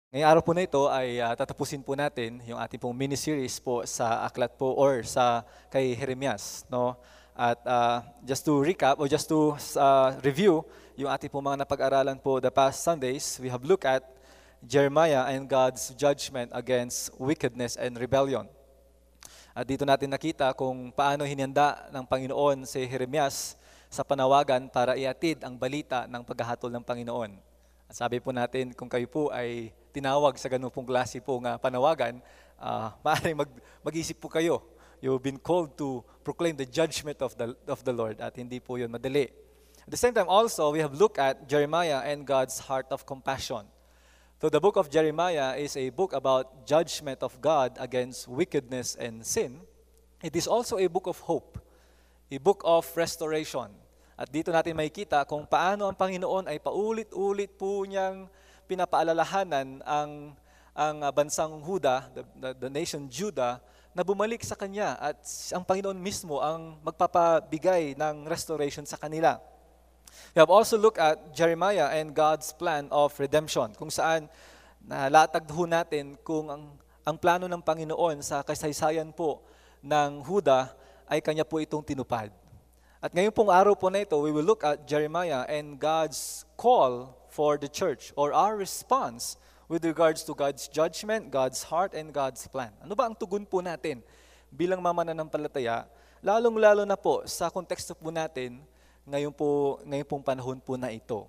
Ngayong araw po na ito ay tatapusin po natin yung ating pong mini-series po sa aklat po or sa kay Jeremias, no? At just to recap or just to review yung ating pong mga napag-aralan po the past Sundays, we have looked at Jeremiah and God's judgment against wickedness and rebellion. At dito natin nakita kung paano hinanda ng Panginoon si Jeremias sa panawagan para iatid ang balita ng paghahatol ng Panginoon. At sabi po natin, kung kayo po ay tinawag sa ganun pong klase po nga panawagan, maaaring mag-isip po kayo. You've been called to proclaim the judgment of the Lord at hindi po yun madali. At the same time also, we have looked at Jeremiah and God's heart of compassion. So the book of Jeremiah is a book about judgment of God against wickedness and sin. It is also a book of hope, a book of restoration. At dito natin makikita kung paano ang Panginoon ay paulit-ulit po niyang pinapaalalahanan ang bansang Huda, the nation Judah, na bumalik sa Kanya at ang Panginoon mismo ang magpapabigay ng restoration sa kanila. We have also looked at Jeremiah and God's plan of redemption, kung saan nalatag ho natin kung ang plano ng Panginoon sa kasaysayan po ng Huda ay Kanya po itong tinupad. At ngayon pong araw po na ito, we will look at Jeremiah and God's call for the church or our response with regards to God's judgment, God's heart, and God's plan. Ano ba ang tugon po natin bilang mananampalataya, lalong-lalo na po sa konteksto po natin ngayon pong panahon po na ito.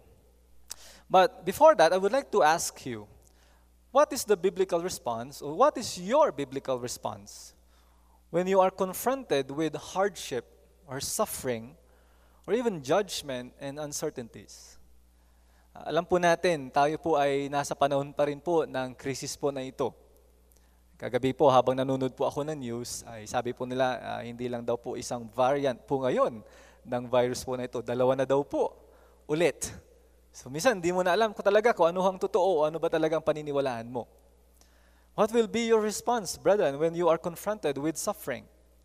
But before that, I would like to ask you, what is the biblical response or what is your biblical response when you are confronted with hardship or suffering, or even judgment and uncertainties? Alam po natin, tayo po ay nasa panahon pa rin po ng krisis po na ito. Kagabi po, habang nanonood po ako ng news, ay sabi po nila, hindi lang daw po isang variant po ngayon ng virus po na ito. Dalawa na daw po, ulit. So minsan, hindi mo na alam kung ano ang totoo, ano ba talagang paniniwalaan mo. What will be your response, brethren, when you are confronted with suffering?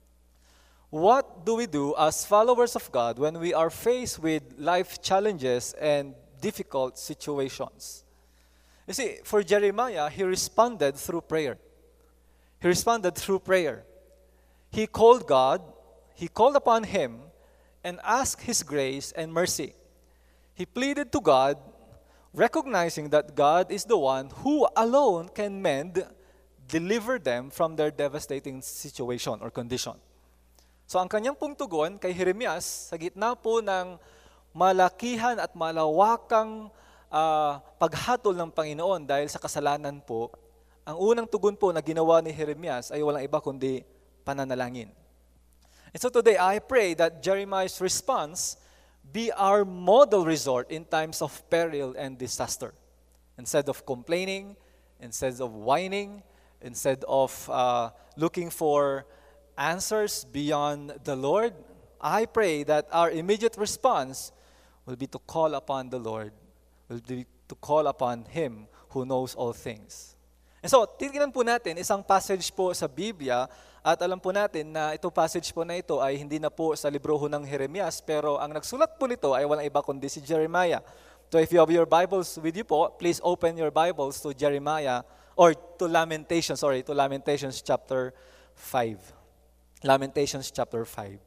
What do we do as followers of God when we are faced with life challenges and difficult situations? You see, for Jeremiah, he responded through prayer. He responded through prayer. He called God, he called upon Him, and asked His grace and mercy. He pleaded to God, recognizing that God is the one who alone can deliver them from their devastating situation or condition. So ang kanyang pong tugon kay Jeremias, sa gitna po ng malakihan at malawakang paghatol ng Panginoon dahil sa kasalanan po, ang unang tugon po na ginawa ni Jeremias ay walang iba kundi pananalangin. And so today, I pray that Jeremiah's response be our model resort in times of peril and disaster. Instead of complaining, instead of whining, instead of looking for answers beyond the Lord, I pray that our immediate response will be to call upon the Lord, will be to call upon Him who knows all things. And so, titignan po natin isang passage po sa Biblia at alam po natin na itong passage po na ito ay hindi na po sa libro ng Jeremias, pero ang nagsulat po nito ay walang iba kundi si Jeremiah. So if you have your Bibles with you po, please open your Bibles to Jeremiah or to Lamentations chapter 5. Lamentations chapter 5.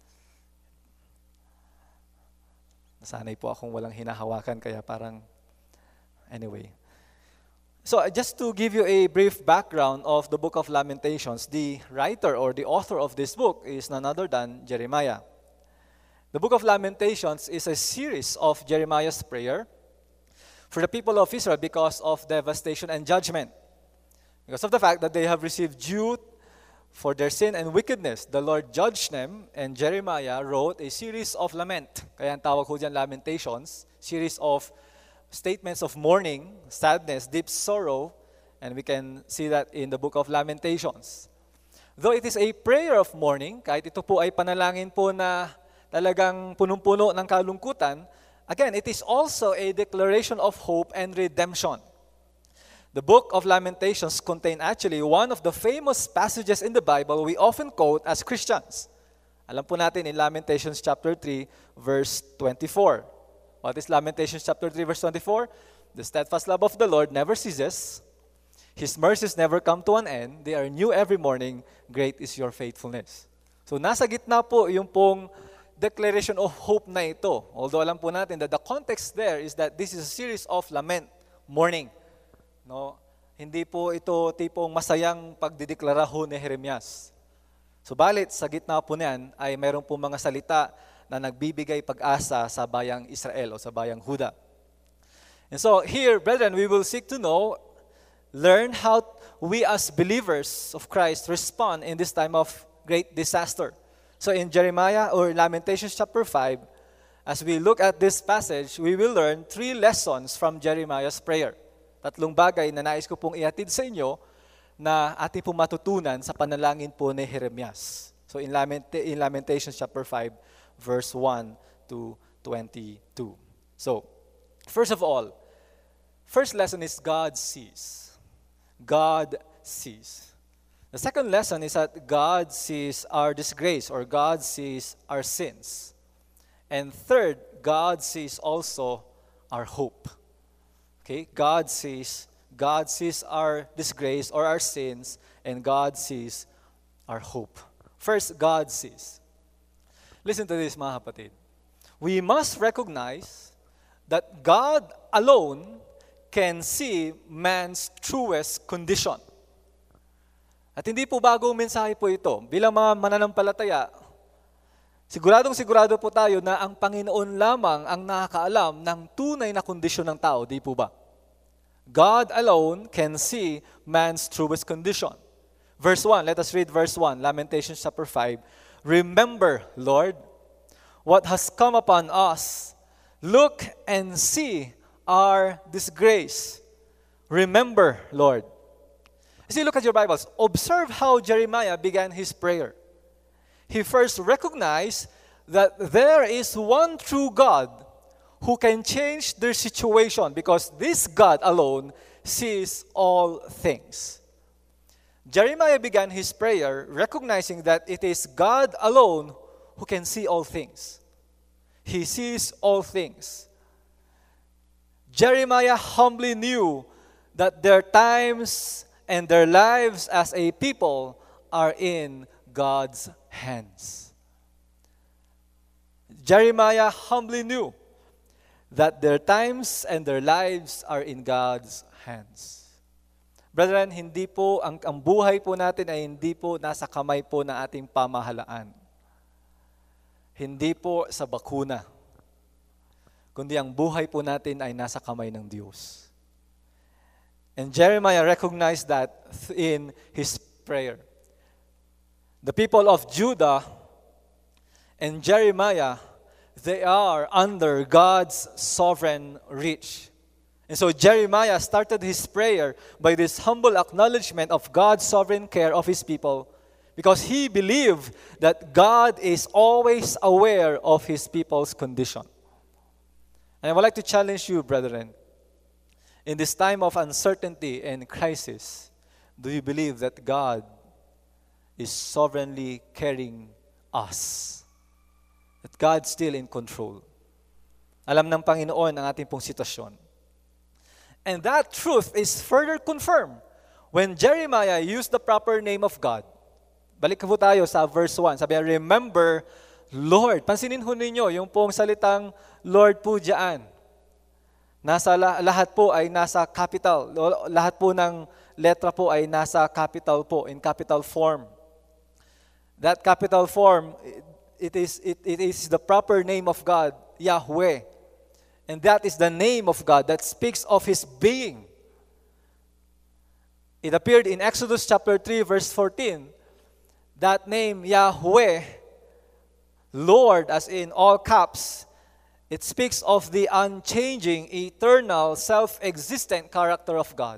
Nasanay po akong walang hinahawakan kaya parang anyway. So just to give you a brief background of the book of Lamentations, the writer or the author of this book is none other than Jeremiah. The book of Lamentations is a series of Jeremiah's prayer for the people of Israel because of devastation and judgment. Because of the fact that they have received due for their sin and wickedness, the Lord judged them, and Jeremiah wrote a series of lament. Kaya ang tawag ko dyan Lamentations, series of statements of mourning, sadness, deep sorrow, and we can see that in the book of Lamentations. Though it is a prayer of mourning, kahit ito po ay panalangin po na talagang punong-puno ng kalungkutan, again, it is also a declaration of hope and redemption. The book of Lamentations contain actually one of the famous passages in the Bible we often quote as Christians. Alam po natin in Lamentations chapter 3, verse 24. What is Lamentations chapter 3, verse 24? The steadfast love of the Lord never ceases. His mercies never come to an end. They are new every morning. Great is your faithfulness. So nasa gitna po yung pong declaration of hope na ito. Although alam po natin that the context there is that this is a series of lament, mourning. No? Hindi po ito tipong masayang pagdideklara ho ni Jeremias. Subalit, sa gitna po niyan ay mayroon po mga salita na nagbibigay pag-asa sa bayang Israel o sa bayang Huda. And so here, brethren, we will seek to know, learn how we as believers of Christ respond in this time of great disaster. So in Jeremiah or Lamentations chapter 5, as we look at this passage, we will learn 3 lessons from Jeremiah's prayer. 3 bagay na nais ko pong ihatid sa inyo na ating pong matutunan sa panalangin po ni Jeremias. So in Lamentations chapter 5, verse 1 to 22. So, first of all, first lesson is God sees. God sees. The second lesson is that God sees our disgrace or God sees our sins. And third, God sees also our hope. Okay? God sees our disgrace or our sins, and God sees our hope. First, God sees. Listen to this, mga kapatid. We must recognize that God alone can see man's truest condition. At hindi po bagong mensahe po ito. Bilang mga mananampalataya, sigurado po tayo na ang Panginoon lamang ang nakakaalam ng tunay na kondisyon ng tao, di po ba? God alone can see man's truest condition. Verse 1, let us read verse 1, Lamentations chapter 5. Remember, Lord, what has come upon us. Look and see our disgrace. Remember, Lord. As you look at your Bibles, observe how Jeremiah began his prayer. He first recognized that there is one true God who can change their situation because this God alone sees all things. Jeremiah began his prayer recognizing that it is God alone who can see all things. He sees all things. Jeremiah humbly knew that their times and their lives as a people are in God's hands. Jeremiah humbly knew that their times and their lives are in God's hands. Brethren, hindi po, ang buhay po natin ay hindi po nasa kamay po ng ating pamahalaan. Hindi po sa bakuna. Kundi ang buhay po natin ay nasa kamay ng Diyos. And Jeremiah recognized that in his prayer. The people of Judah and Jeremiah, they are under God's sovereign reach. And so Jeremiah started his prayer by this humble acknowledgement of God's sovereign care of his people because he believed that God is always aware of his people's condition. And I would like to challenge you, brethren, in this time of uncertainty and crisis, do you believe that God is sovereignly carrying us? That God's still in control? Alam ng Panginoon ang ating pong sitwasyon. And that truth is further confirmed when Jeremiah used the proper name of God. Balik po tayo sa verse 1. Sabi niya, remember, Lord. Pansinin ho ninyo, yung pong salitang Lord po dyan. Lahat po ay nasa capital. Lahat po ng letra po ay nasa capital po, in capital form. That capital form, it is the proper name of God, Yahweh. And that is the name of God that speaks of His being. It appeared in Exodus chapter 3, verse 14. That name, Yahweh, Lord, as in all caps, it speaks of the unchanging, eternal, self-existent character of God.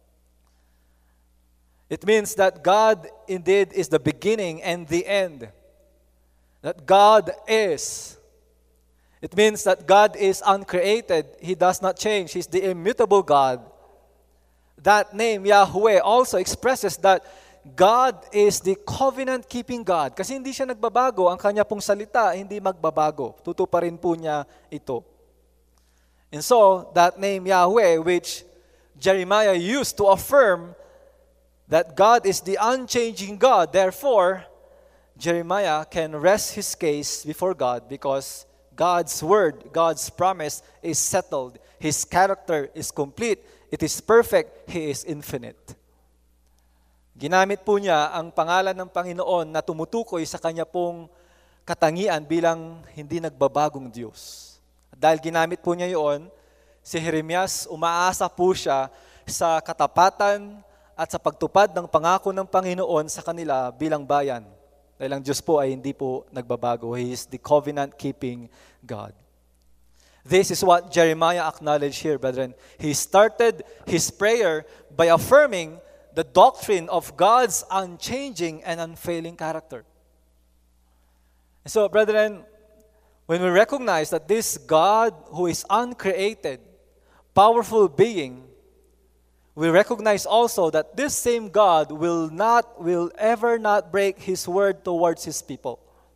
It means that God indeed is the beginning and the end. That God is. It means that God is uncreated. He does not change. He's the immutable God. That name, Yahweh, also expresses that God is the covenant-keeping God. Kasi hindi siya nagbabago. Ang kanya pong salita, hindi magbabago. Tutuparin po niya ito. And so, that name, Yahweh, which Jeremiah used to affirm that God is the unchanging God. Therefore, Jeremiah can rest his case before God because God's word, God's promise is settled. His character is complete. It is perfect. He is infinite. Ginamit po niya ang pangalan ng Panginoon na tumutukoy sa kanya pong katangian bilang hindi nagbabagong Diyos. At dahil ginamit po niya yun, si Jeremias, umaasa po siya sa katapatan at sa pagtupad ng pangako ng Panginoon sa kanila bilang bayan. Dahil ang Diyos po ay hindi po nagbabago. He is the covenant-keeping God. This is what Jeremiah acknowledged here, brethren. He started his prayer by affirming the doctrine of God's unchanging and unfailing character. So, brethren, when we recognize that this God who is uncreated, powerful being, we recognize also that this same God will ever not break His word towards His people.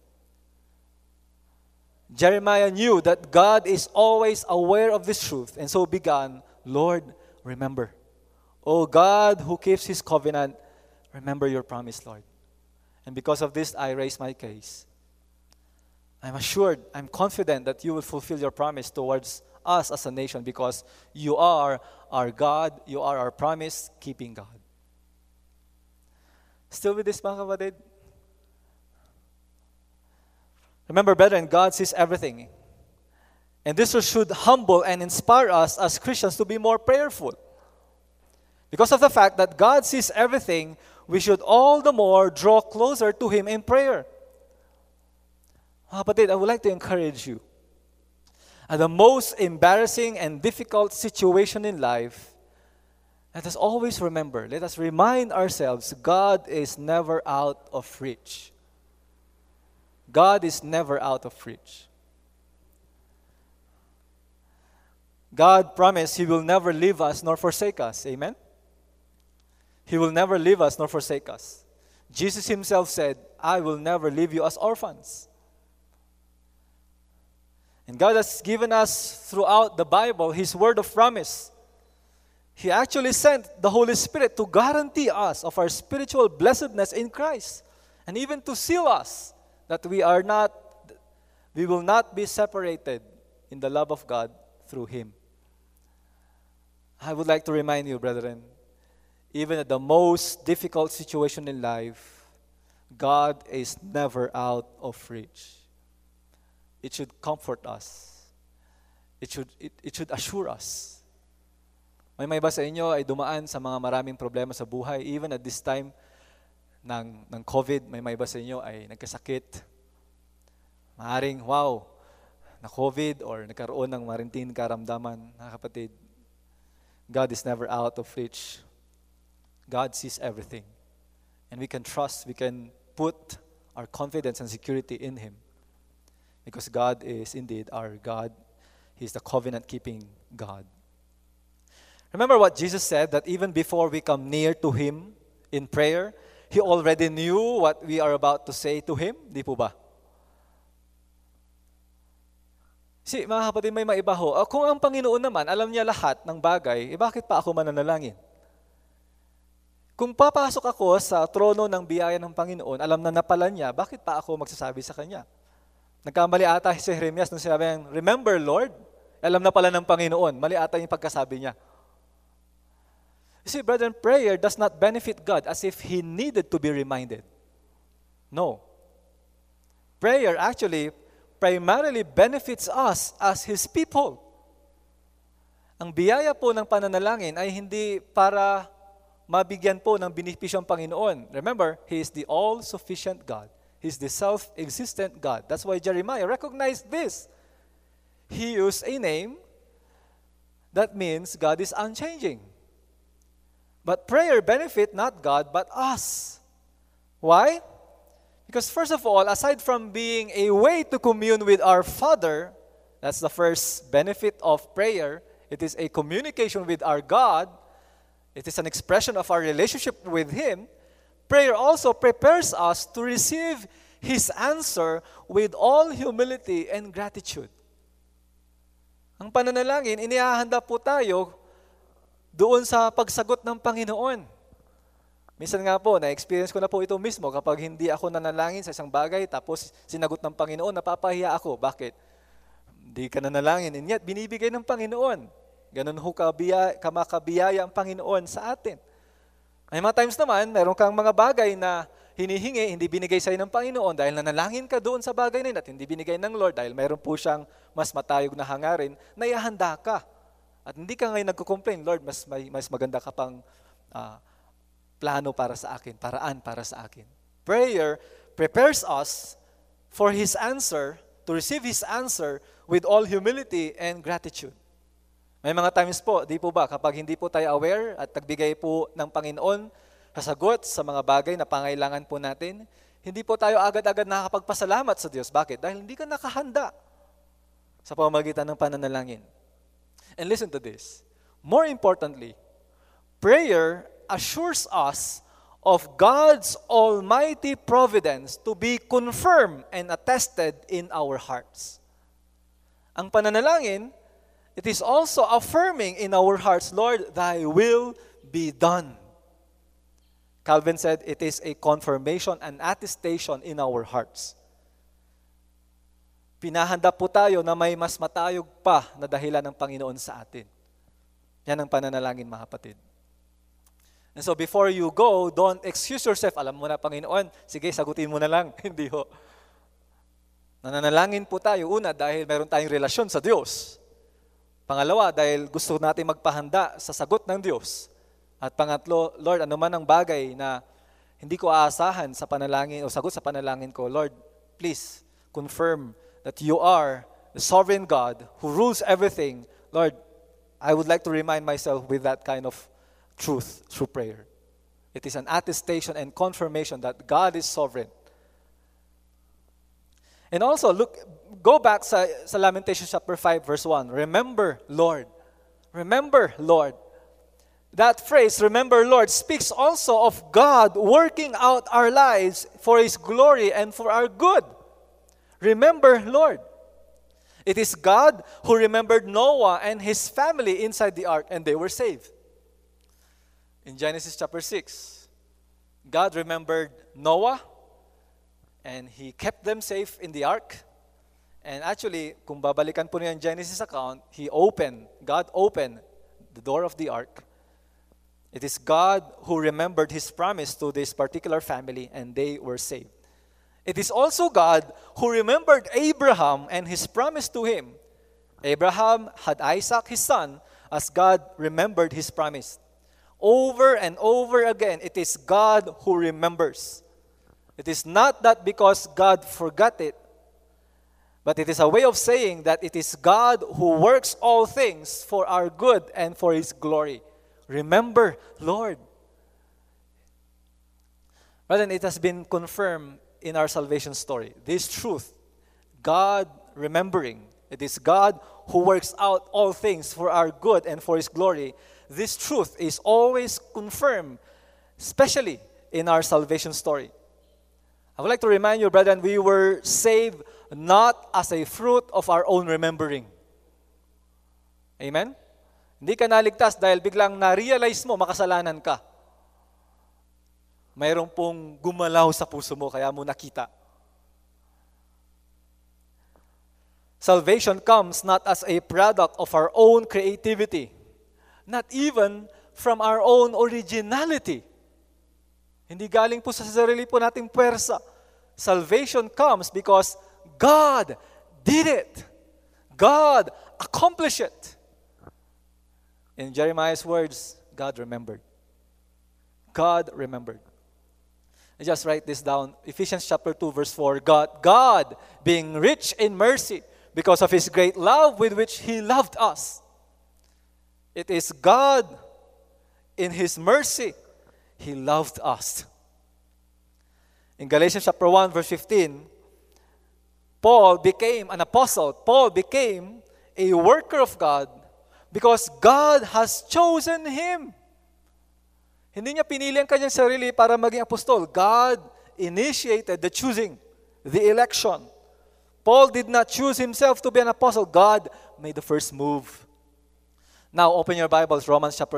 Jeremiah knew that God is always aware of this truth, and so began, Lord, remember. O God who keeps His covenant, remember your promise, Lord. And because of this, I raise my case. I'm assured, I'm confident that you will fulfill your promise towards us as a nation because you are our God, you are our promise-keeping God. Still with this, mga kapatid? Remember, brethren, God sees everything. And this should humble and inspire us as Christians to be more prayerful. Because of the fact that God sees everything, we should all the more draw closer to Him in prayer. Mga kapatid, I would like to encourage you. At the most embarrassing and difficult situation in life, let us always remember, let us remind ourselves, God is never out of reach. God is never out of reach. God promised He will never leave us nor forsake us. Amen? He will never leave us nor forsake us. Jesus Himself said, I will never leave you as orphans. And God has given us throughout the Bible His word of promise. He actually sent the Holy Spirit to guarantee us of our spiritual blessedness in Christ. And even to seal us that we will not be separated in the love of God through Him. I would like to remind you, brethren, even at the most difficult situation in life, God is never out of reach. It should comfort us. It should assure us. May iba sa inyo ay dumaan sa mga maraming problema sa buhay. Even at this time ng COVID, may iba sa inyo ay nagkasakit. Maaring, na COVID or nagkaroon ng marintin karamdaman. Mga kapatid, God is never out of reach. God sees everything. And we can trust, we can put our confidence and security in Him. Because God is indeed our God. He's the covenant-keeping God. Remember what Jesus said, that even before we come near to Him in prayer, He already knew what we are about to say to Him. Di po ba? Mga kapatid, may maiba ho. Kung ang Panginoon naman, alam niya lahat ng bagay, bakit pa ako mananalangin? Kung papasok ako sa trono ng biyaya ng Panginoon, alam na pala niya, bakit pa ako magsasabi sa Kanya? Nagkamali ata si Jeremias nung sinabi niya, remember, Lord, alam na pala ng Panginoon. Mali ata yung pagkasabi niya. You see, brethren, prayer does not benefit God as if He needed to be reminded. No. Prayer actually primarily benefits us as His people. Ang biyaya po ng pananalangin ay hindi para mabigyan po ng benepisyo ang Panginoon. Remember, He is the all-sufficient God. He's the self-existent God. That's why Jeremiah recognized this. He used a name that means God is unchanging. But prayer benefit not God, but us. Why? Because first of all, aside from being a way to commune with our Father, that's the first benefit of prayer. It is a communication with our God. It is an expression of our relationship with Him. Prayer also prepares us to receive His answer with all humility and gratitude. Ang pananalangin, inihahanda po tayo doon sa pagsagot ng Panginoon. Minsan nga po, na-experience ko na po ito mismo kapag hindi ako nanalangin sa isang bagay tapos sinagot ng Panginoon, napapahiya ako. Bakit? Hindi ka nanalangin, and yet binibigay ng Panginoon. Ganun ho kamakabiyaya ang Panginoon sa atin. May mga times naman, meron kang mga bagay na hinihingi, hindi binigay sa'yo ng Panginoon dahil nanalangin ka doon sa bagay na yun at hindi binigay ng Lord dahil meron po siyang mas matayog na hangarin, na ihahanda ka. At hindi ka ngayon nagko-complain, Lord, mas maganda ka pang plano para sa akin, paraan para sa akin. Prayer prepares us for His answer, to receive His answer with all humility and gratitude. May mga times po, di po ba, kapag hindi po tayo aware at nagbigay po ng Panginoon kasagot sa mga bagay na pangailangan po natin, hindi po tayo agad-agad nakakapagpasalamat sa Diyos. Bakit? Dahil hindi ka nakahanda sa pamamagitan ng pananalangin. And listen to this. More importantly, prayer assures us of God's almighty providence to be confirmed and attested in our hearts. Ang pananalangin, it is also affirming in our hearts, Lord, Thy will be done. Calvin said, it is a confirmation and attestation in our hearts. Pinahanda po tayo na may mas matayog pa na dahilan ng Panginoon sa atin. Yan ang pananalangin, mga kapatid. And so before you go, don't excuse yourself. Alam mo na, Panginoon, sige, sagutin mo na lang. Hindi ho. Nananalangin po tayo, una, dahil meron tayong relasyon sa Diyos. Pangalawa, dahil gusto natin magpahanda sa sagot ng Diyos. At pangatlo, Lord, ano man ang bagay na hindi ko aasahan sa panalangin o sagot sa panalangin ko, Lord, please confirm that you are the sovereign God who rules everything. Lord, I would like to remind myself with that kind of truth through prayer. It is an attestation and confirmation that God is sovereign. And also, go back sa Lamentations chapter 5, verse 1. Remember, Lord. Remember, Lord. That phrase, remember, Lord, speaks also of God working out our lives for His glory and for our good. Remember, Lord. It is God who remembered Noah and his family inside the ark, and they were saved. In Genesis chapter 6, God remembered Noah, and He kept them safe in the ark. And actually, kung babalikan po niyo yung Genesis account, God opened the door of the ark. It is God who remembered His promise to this particular family, and they were saved. It is also God who remembered Abraham and His promise to him. Abraham had Isaac, his son, as God remembered His promise. Over and over again, it is God who remembers. It is not that because God forgot it, but it is a way of saying that it is God who works all things for our good and for His glory. Remember, Lord. Brethren, it has been confirmed in our salvation story. This truth, God remembering, it is God who works out all things for our good and for His glory. This truth is always confirmed, especially in our salvation story. I would like to remind you, brethren, we were saved not as a fruit of our own remembering. Amen? Hindi ka naligtas dahil biglang na-realize mo, makasalanan ka. Mayroon pong gumalaw sa puso mo, kaya mo nakita. Salvation comes not as a product of our own creativity, not even from our own originality. Hindi galing po sa sarili po nating puwersa. Salvation comes because God did it. God accomplished it. In Jeremiah's words, God remembered. God remembered. I just write this down. Ephesians chapter 2, verse 4. God, being rich in mercy, because of His great love with which He loved us. It is God, in His mercy, He loved us. In Galatians chapter 1, verse 15, Paul became an apostle. Paul became a worker of God because God has chosen him. Hindi niya pinili ang kanyang sarili para maging apostol. God initiated the choosing, the election. Paul did not choose himself to be an apostle. God made the first move. Now, open your Bibles, Romans chapter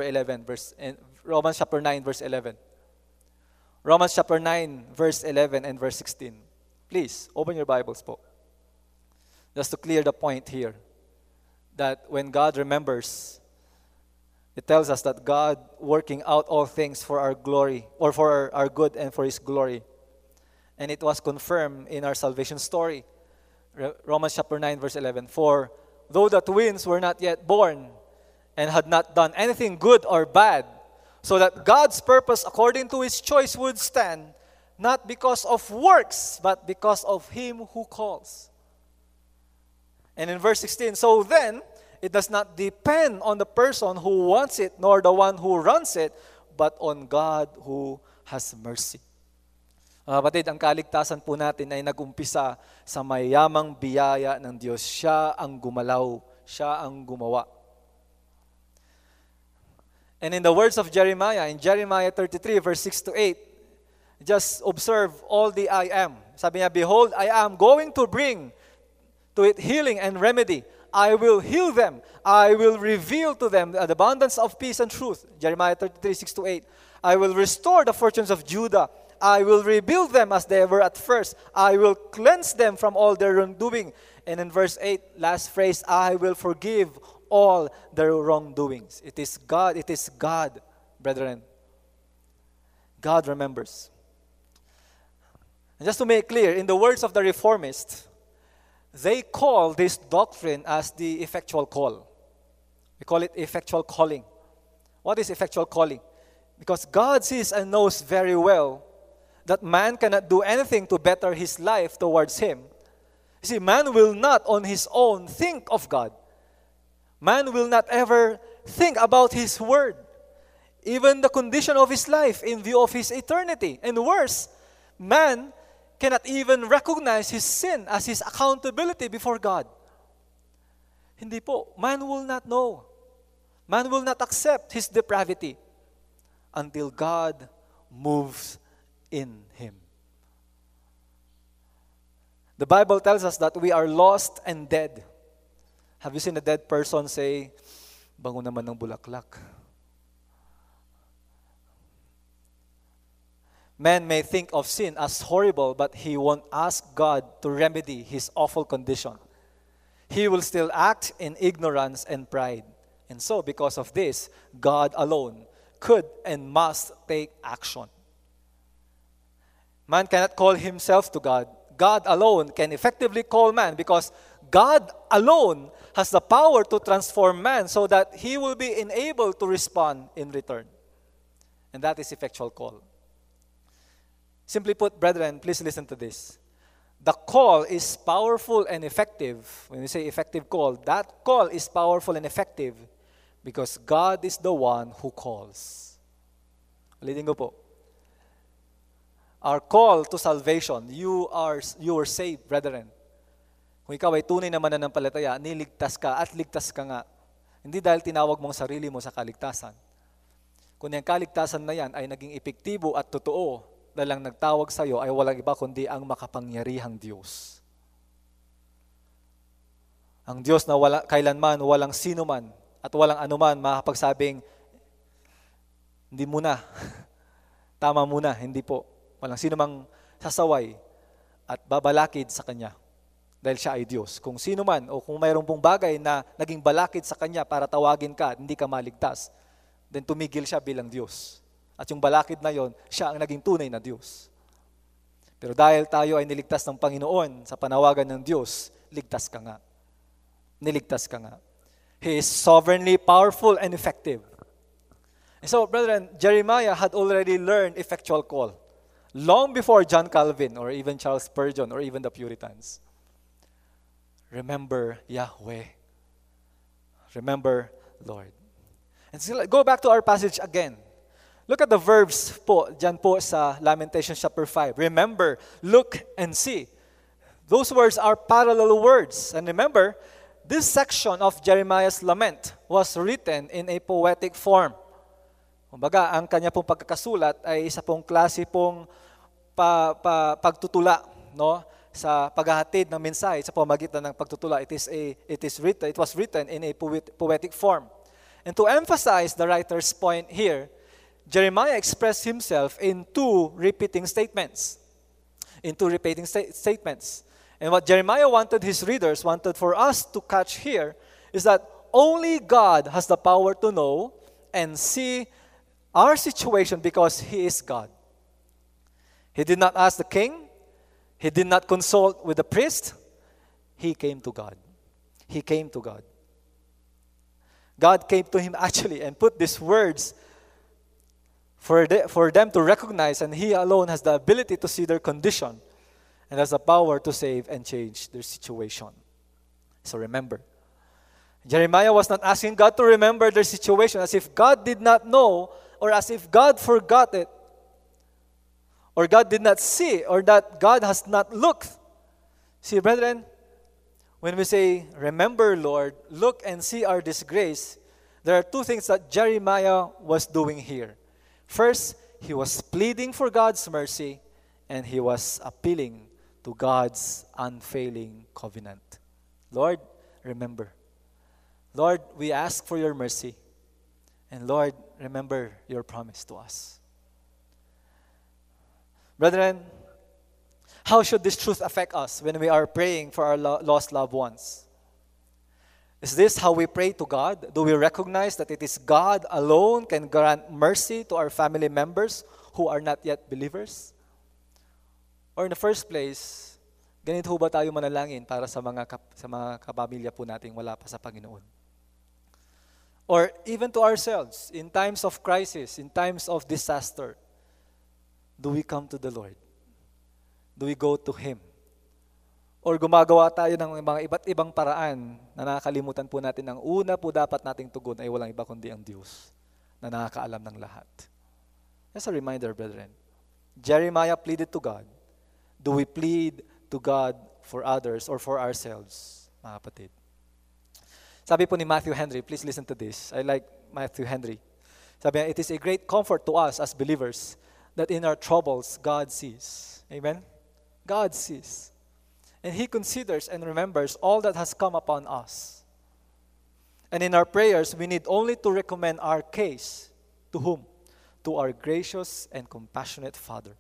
9, verse 11. Romans chapter 9, verse 11 and verse 16. Please, open your Bibles po. Just to clear the point here, that when God remembers, it tells us that God working out all things for our glory, or for our good and for His glory. And it was confirmed in our salvation story. Romans chapter 9, verse 11. For though the twins were not yet born, and had not done anything good or bad, so that God's purpose according to His choice would stand, not because of works, but because of Him who calls. And in verse 16, so then, it does not depend on the person who wants it, nor the one who runs it, but on God who has mercy. Mga kapatid, ang kaligtasan po natin ay nag-umpisa sa mayamang biyaya ng Diyos. Siya ang gumalaw, Siya ang gumawa. And in the words of Jeremiah, in Jeremiah 33, verse 6 to 8, just observe all the I am. Sabi niya, behold, I am going to bring to it healing and remedy. I will heal them. I will reveal to them the abundance of peace and truth. Jeremiah 33, 6 to 8. I will restore the fortunes of Judah. I will rebuild them as they were at first. I will cleanse them from all their wrongdoing. And in verse 8, last phrase, I will forgive all their wrongdoings. It is God, brethren. God remembers. And just to make clear, in the words of the Reformists, they call this doctrine as the effectual call. We call it effectual calling. What is effectual calling? Because God sees and knows very well that man cannot do anything to better his life towards Him. You see, man will not on his own think of God. Man will not ever think about His word, even the condition of his life in view of his eternity. And worse, man cannot even recognize his sin as his accountability before God. Hindi po. Man will not know. Man will not accept his depravity until God moves in him. The Bible tells us that we are lost and dead. Have you seen a dead person say, bango naman ng bulaklak? Man may think of sin as horrible, but he won't ask God to remedy his awful condition. He will still act in ignorance and pride. And so, because of this, God alone could and must take action. Man cannot call himself to God. God alone can effectively call man, because God alone has the power to transform man so that he will be enabled to respond in return. And that is effectual call. Simply put, brethren, please listen to this. The call is powerful and effective. When we say effective call, that call is powerful and effective because God is the one who calls. Ulitin ko po. Our call to salvation, you were saved, brethren. Kung ikaw ay tunay na mananampalataya, niligtas ka at ligtas ka nga. Hindi dahil tinawag mong sarili mo sa kaligtasan. Kung yung kaligtasan na yan ay naging epektibo at totoo, dahil lang nagtawag sa iyo ay walang iba kundi ang makapangyarihang Diyos. Ang Diyos na kailanman walang sino man at walang anuman makapagsabing, hindi muna, tama muna, hindi po. Walang sino mang sasaway at babalakid sa Kanya. Dahil siya ay Diyos. Kung sino man o kung mayroong pong bagay na naging balakid sa Kanya para tawagin ka at hindi ka maligtas, then tumigil siya bilang Diyos. At yung balakid na yon, siya ang naging tunay na Diyos. Pero dahil tayo ay niligtas ng Panginoon sa panawagan ng Diyos, ligtas ka nga. Niligtas ka nga. He is sovereignly powerful and effective. And so, brethren, Jeremiah had already learned effectual call long before John Calvin or even Charles Spurgeon or even the Puritans. Remember Yahweh. Remember Lord. And so, go back to our passage again. Look at the verbs po, dyan po sa Lamentations chapter 5. Remember, look, and see. Those words are parallel words. And remember, this section of Jeremiah's lament was written in a poetic form. Kumbaga, ang kanya pong pagkakasulat ay isa pong klase pong pagtutula, no? Sa paghahatid ng mensahe sa pamamagitan ng pagtutula. It was written in a poetic form. And to emphasize the writer's point here, Jeremiah expressed himself in two repeating statements. And what Jeremiah wanted his readers, wanted for us to catch here, is that only God has the power to know and see our situation because He is God. He did not ask the king. He did not consult with the priest. He came to God. He came to God. God came to him actually and put these words for them to recognize, and He alone has the ability to see their condition and has the power to save and change their situation. So remember, Jeremiah was not asking God to remember their situation as if God did not know or as if God forgot it or God did not see or that God has not looked. See, brethren, when we say, remember, Lord, look and see our disgrace, there are two things that Jeremiah was doing here. First, he was pleading for God's mercy, and he was appealing to God's unfailing covenant. Lord, remember. Lord, we ask for your mercy. And Lord, remember your promise to us. Brethren, how should this truth affect us when we are praying for our lost loved ones? Is this how we pray to God? Do we recognize that it is God alone can grant mercy to our family members who are not yet believers? Or in the first place, ganito ba tayo manalangin para sa mga kapamilya po nating wala pa sa Panginoon? Or even to ourselves, in times of crisis, in times of disaster, do we come to the Lord? Do we go to Him? Or gumagawa tayo ng mga iba't ibang paraan na nakakalimutan po natin ang una po dapat nating tugon ay walang iba kundi ang Diyos na nakakaalam ng lahat. As a reminder, brethren, Jeremiah pleaded to God. Do we plead to God for others or for ourselves, mga kapatid? Sabi po ni Matthew Henry, please listen to this. I like Matthew Henry. Sabi niya, it is a great comfort to us as believers that in our troubles, God sees. Amen? God sees. And He considers and remembers all that has come upon us. And in our prayers, we need only to recommend our case to whom? To our gracious and compassionate Father.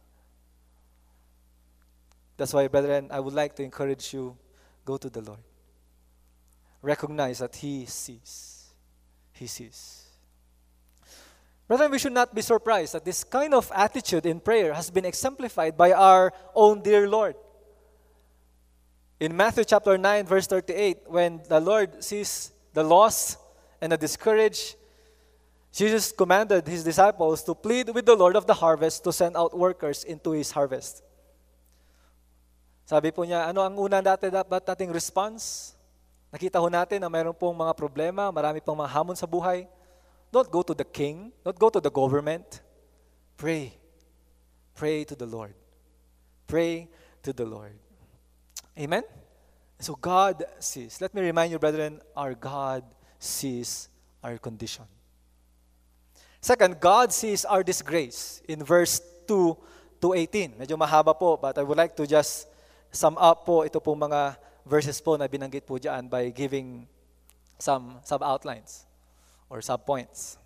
That's why, brethren, I would like to encourage you, go to the Lord. Recognize that He sees. He sees. Brethren, we should not be surprised that this kind of attitude in prayer has been exemplified by our own dear Lord. In Matthew chapter 9, verse 38, when the Lord sees the lost and the discouraged, Jesus commanded His disciples to plead with the Lord of the harvest to send out workers into His harvest. Sabi po niya, ano ang una dapat nating response? Nakita ho natin na mayroon pong mga problema, marami pong mga hamon sa buhay. Don't go to the king. Don't go to the government. Pray. Pray to the Lord. Pray to the Lord. Amen? So God sees. Let me remind you, brethren, our God sees our condition. Second, God sees our disgrace in verse 2 to 18. Medyo mahaba po, but I would like to just sum up po ito pong mga verses po na binanggit po dyan by giving some sub-outlines or sub-points.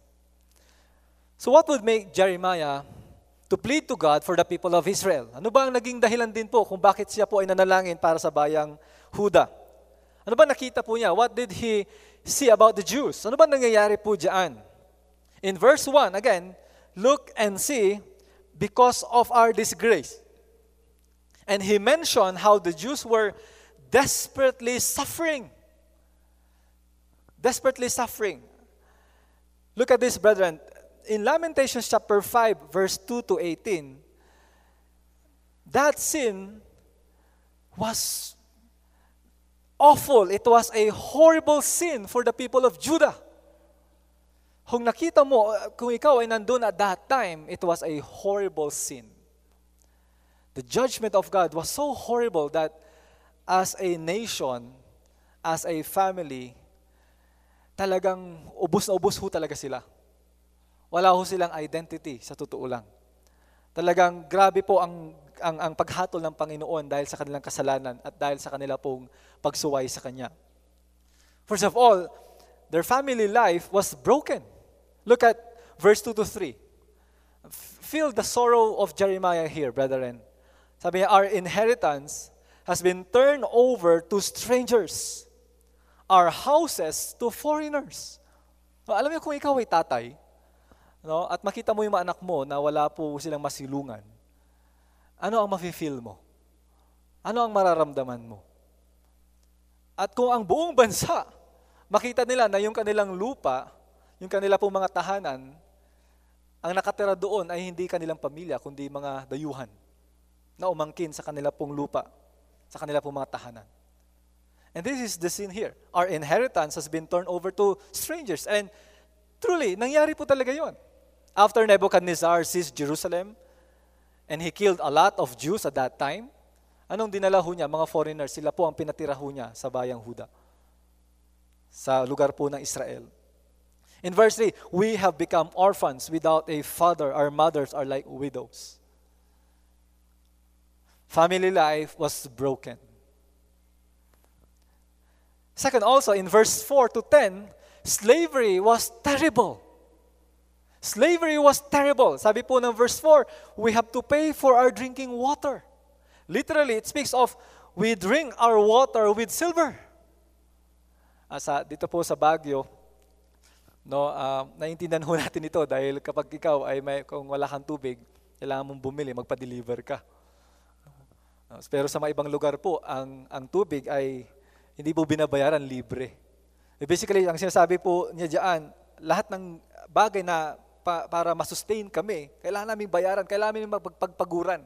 So what would make Jeremiah to plead to God for the people of Israel? Ano ba ang naging dahilan din po kung bakit siya po ay nanalangin para sa bayang Huda? Ano ba nakita po niya? What did he see about the Jews? Ano ba nangyayari po dyan? In verse 1, again, look and see because of our disgrace. And he mentioned how the Jews were desperately suffering. Desperately suffering. Look at this, brethren. In Lamentations chapter 5, verse 2 to 18, that sin was awful. It was a horrible sin for the people of Judah. Kung nakita mo, kung ikaw ay nandun at that time, it was a horrible sin. The judgment of God was so horrible that as a nation, as a family, talagang ubos na ubos ho talaga sila. Wala ho silang identity sa totoo lang. Talagang grabe po ang paghatol ng Panginoon dahil sa kanilang kasalanan at dahil sa kanila pong pagsuway sa Kanya. First of all, their family life was broken. Look at verse 2 to 3. Feel the sorrow of Jeremiah here, brethren. Sabi niya, our inheritance has been turned over to strangers. Our houses to foreigners. So, alam niyo kung ikaw ay tatay, no, at makita mo yung mga anak mo na wala po silang masilungan, ano ang mafe-feel mo? Ano ang mararamdaman mo? At kung ang buong bansa, makita nila na yung kanilang lupa, yung kanila pong mga tahanan, ang nakatira doon ay hindi kanilang pamilya, kundi mga dayuhan na umangkin sa kanila pong lupa, sa kanila pong mga tahanan. And this is the scene here. Our inheritance has been turned over to strangers. And truly, nangyari po talaga yon. After Nebuchadnezzar seized Jerusalem, and he killed a lot of Jews at that time, anong dinala ho niya? Mga foreigners, sila po ang pinatira ho niya sa bayang Huda, sa lugar po ng Israel. In verse 3, we have become orphans without a father. Our mothers are like widows. Family life was broken. Second, also in verse 4 to 10, slavery was terrible. Slavery was terrible. Sabi po ng verse 4, we have to pay for our drinking water. Literally, it speaks of we drink our water with silver. Dito po sa Baguio, no, naiintindihan ho natin ito dahil kapag ikaw ay kung wala kang tubig, kailangan mong bumili, magpa-deliver ka. Pero sa mga ibang lugar po, ang tubig ay hindi po binabayaran, libre. Basically, ang sinasabi po niya diyan, lahat ng bagay na para masustain kami, kailangan namin bayaran, kailangan namin magpagpaguran.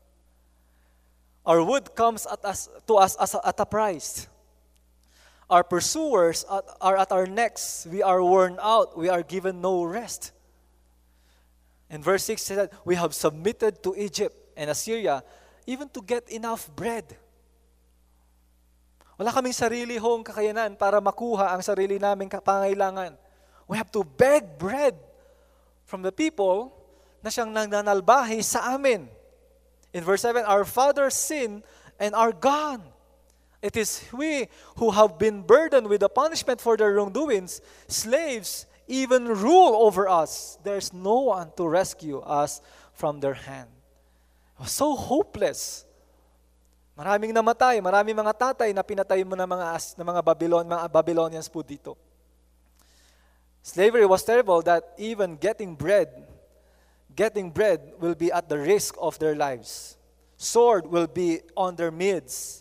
Our wood comes to us at a price. Our pursuers are at our necks. We are worn out. We are given no rest. And verse 6 says that we have submitted to Egypt and Assyria even to get enough bread. Wala kaming sarili hong kakayanan para makuha ang sarili naming pangailangan. We have to beg bread from the people na siyang nananalbahi sa amin. In verse 7, our fathers sinned and are gone. It is we who have been burdened with the punishment for their wrongdoings. Slaves even rule over us. There's no one to rescue us from their hand. It was so hopeless. Maraming namatay, maraming mga tatay na pinatay mo ng mga Babylonians po dito. Slavery was terrible that even getting bread will be at the risk of their lives. Sword will be on their midst.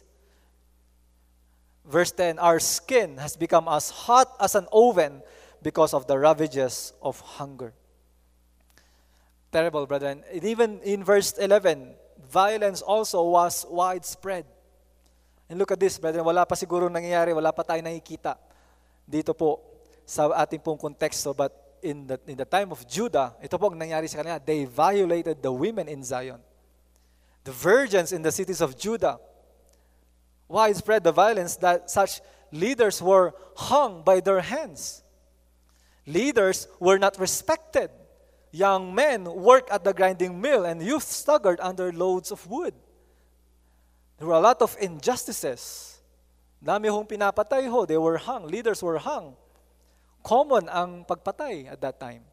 Verse 10, our skin has become as hot as an oven because of the ravages of hunger. Terrible, brethren. And even in verse 11, violence also was widespread. And look at this, brethren. Wala pa siguro nangyayari, wala pa tayo nakikita dito po sa ating pong konteksto. But in the time of Judah, ito po ang nangyari sa kanila. They violated the women in Zion. The virgins in the cities of Judah. Widespread the violence that such leaders were hung by their hands. Leaders were not respected. Young men worked at the grinding mill and youth staggered under loads of wood. There were a lot of injustices. Dami hong pinapatay ho. They were hung. Leaders were hung. Common ang pagpatay at that time.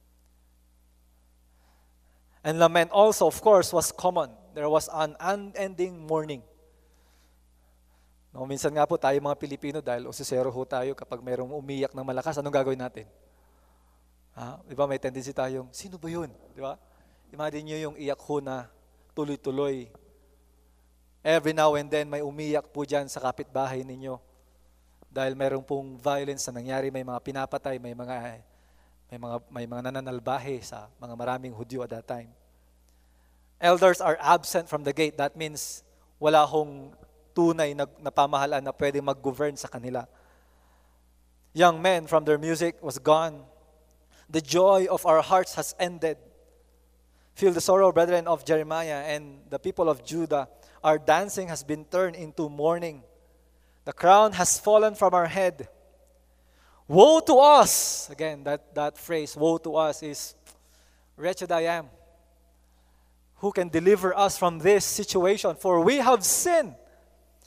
And lament also, of course, was common. There was an unending mourning. No, minsan nga po tayo mga Pilipino, dahil osisero ho tayo, kapag mayroong umiyak ng malakas, anong gagawin natin? Di ba may tendency tayong, sino ba yun? Di ba? Imagine nyo yung iyak ho na tuloy-tuloy. Every now and then, may umiyak po dyan sa kapitbahay ninyo. Dahil mayroong pong violence na nangyari, may mga pinapatay, may mga nananalbahe sa mga maraming Hudyo at that time. Elders are absent from the gate. That means wala hong tunay na pamahalaan na pwedeng mag-govern sa kanila. Young men from their music was gone. The joy of our hearts has ended. Feel the sorrow, brethren, of Jeremiah and the people of Judah. Our dancing has been turned into mourning. The crown has fallen from our head. Woe to us! Again, that phrase, woe to us, is, wretched I am. Who can deliver us from this situation? For we have sinned.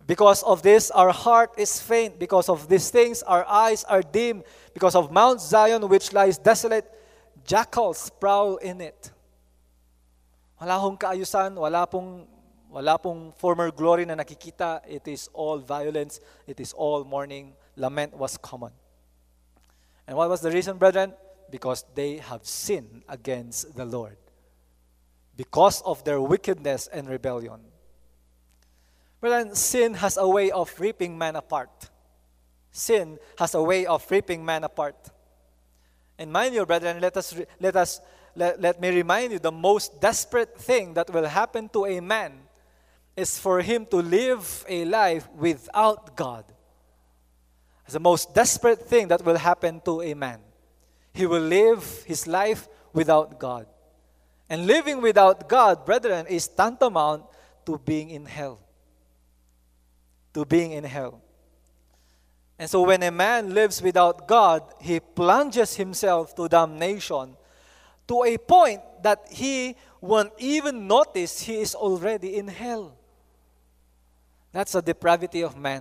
Because of this, our heart is faint. Because of these things, our eyes are dim. Because of Mount Zion, which lies desolate, jackals prowl in it. Wala hong kaayusan, wala pong former glory na nakikita. It is all violence. It is all mourning. Lament was common. And what was the reason, brethren? Because they have sinned against the Lord. Because of their wickedness and rebellion. Brethren, sin has a way of ripping man apart. Sin has a way of ripping man apart. And mind you, brethren, let me remind you, the most desperate thing that will happen to a man is for him to live a life without God. It's the most desperate thing that will happen to a man. He will live his life without God. And living without God, brethren, is tantamount to being in hell. To being in hell. And so when a man lives without God, he plunges himself to damnation to a point that he won't even notice he is already in hell. That's the depravity of man.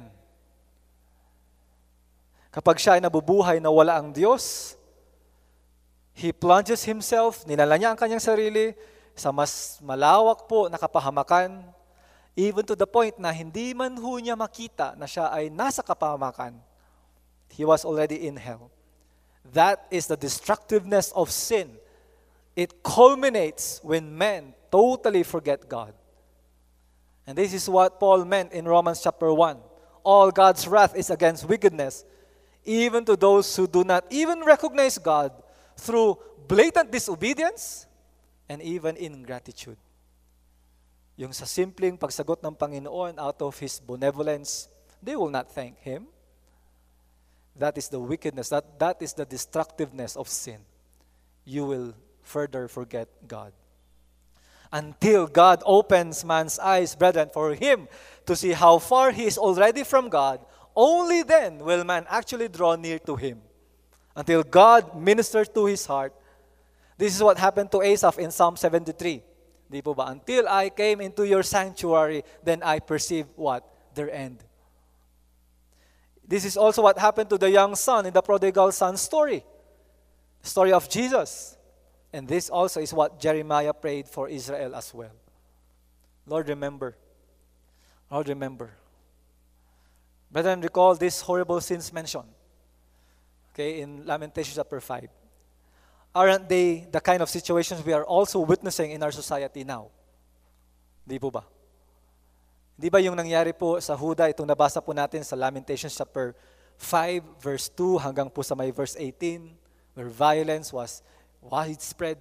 Kapag siya ay nabubuhay na wala ang Diyos, he plunges himself, ninala niya ang kanyang sarili sa mas malawak po na kapahamakan, even to the point na hindi man ho niya makita na siya ay nasa kapahamakan. He was already in hell. That is the destructiveness of sin. It culminates when men totally forget God. And this is what Paul meant in Romans chapter 1. All God's wrath is against wickedness, even to those who do not even recognize God through blatant disobedience and even ingratitude. Yung sa simpleng pagsagot ng Panginoon out of His benevolence, they will not thank Him. That is the wickedness, that is the destructiveness of sin. You will further forget God. Until God opens man's eyes, brethren, for him to see how far he is already from God, only then will man actually draw near to Him. Until God ministers to his heart. This is what happened to Asaph in Psalm 73. Di po ba? Until I came into your sanctuary, then I perceived what? Their end. This is also what happened to the young son in the prodigal son story. The story of Jesus. And this also is what Jeremiah prayed for Israel as well. Lord, remember. Lord, remember. Brethren, recall these horrible sins mentioned. Okay, in Lamentations chapter 5. Aren't they the kind of situations we are also witnessing in our society now? Di po ba? Di ba yung nangyari po sa Huda, itong nabasa po natin sa Lamentations chapter 5, verse 2, hanggang po sa may verse 18, where violence was widespread,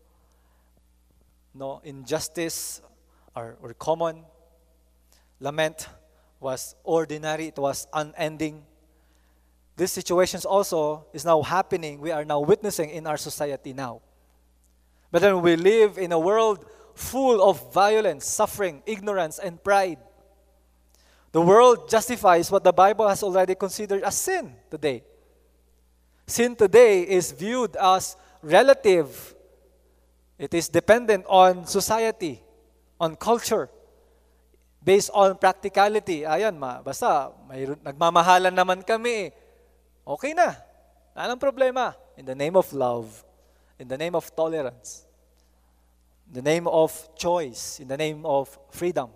no, injustice or common, lament was ordinary, it was unending. These situations also is now happening, we are now witnessing in our society now. But then we live in a world full of violence, suffering, ignorance, and pride. The world justifies what the Bible has already considered as sin today. Sin today is viewed as relative. It is dependent on society, on culture, based on practicality. Ayan, basta nagmamahalan naman kami. Okay na. Anong problema? In the name of love, in the name of tolerance, in the name of choice, in the name of freedom.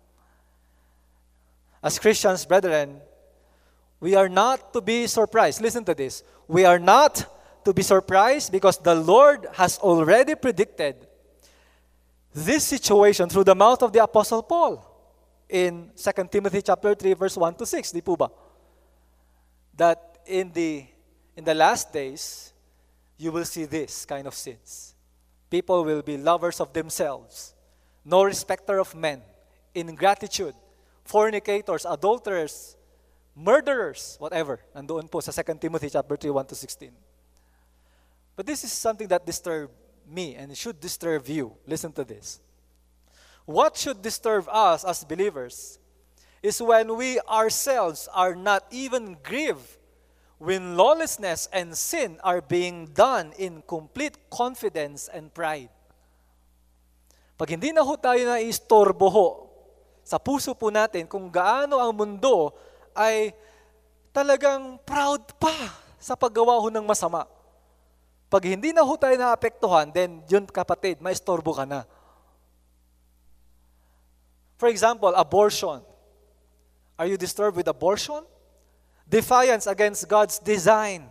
As Christians, brethren, we are not to be surprised. Listen to this. We are not to be surprised because the Lord has already predicted this situation through the mouth of the Apostle Paul in 2 Timothy chapter 3, verse 1 to 6. Di po ba? That in the last days, you will see this kind of sins. People will be lovers of themselves, no respecter of men, ingratitude, fornicators, adulterers, murderers, whatever. Nandoon po sa 2 Timothy chapter 3, 1 to 16. But this is something that disturbed me and it should disturb you. Listen to this. What should disturb us as believers is when we ourselves are not even grieved when lawlessness and sin are being done in complete confidence and pride. Pag hindi na ho tayo na istorbo ho sa puso po natin kung gaano ang mundo ay talagang proud pa sa paggawa ho ng masama. Pag hindi na ho tayo naapektuhan, then yun kapatid, maistorbo ka na. For example, abortion. Are you disturbed with abortion? Defiance against God's design.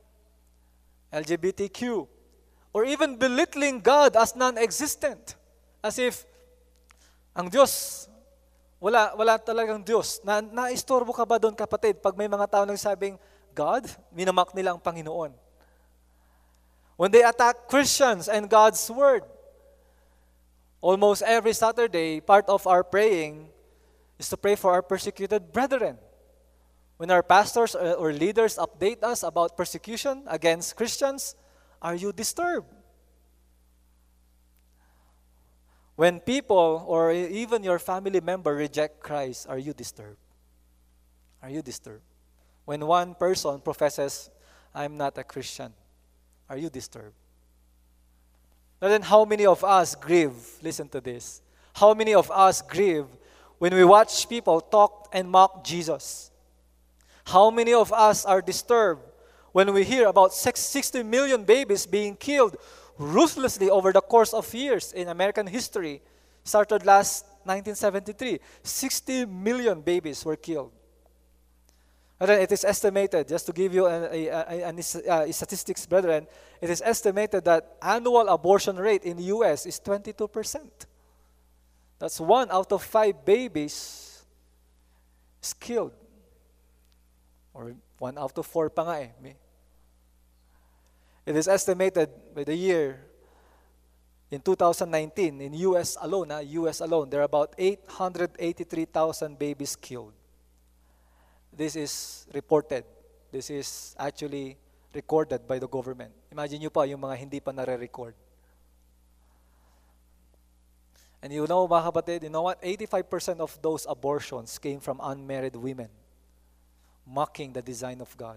LGBTQ. Or even belittling God as non-existent. As if ang Diyos, wala talagang Diyos. Naistorbo ka ba doon kapatid pag may mga tao nagsabing, God, minamak nila ang Panginoon. When they attack Christians and God's Word, almost every Saturday, part of our praying is to pray for our persecuted brethren. When our pastors or leaders update us about persecution against Christians, are you disturbed? When people or even your family member reject Christ, are you disturbed? Are you disturbed? When one person professes, I'm not a Christian, are you disturbed? And then how many of us grieve? Listen to this. How many of us grieve when we watch people talk and mock Jesus? How many of us are disturbed when we hear about 60 million babies being killed ruthlessly over the course of years in American history? Started last 1973. 60 million babies were killed. And then it is estimated, just to give you a statistics, brethren, it is estimated that annual abortion rate in the U.S. is 22%. That's 1 out of 5 babies is killed. Or 1 out of 4 pa nga eh. It is estimated by the year in 2019, in U.S. alone, there are about 883,000 babies killed. This is reported. This is actually recorded by the government. Imagine nyo pa yung mga hindi pa nare-record. And you know, mga kapatid, you know what? 85% of those abortions came from unmarried women, mocking the design of God.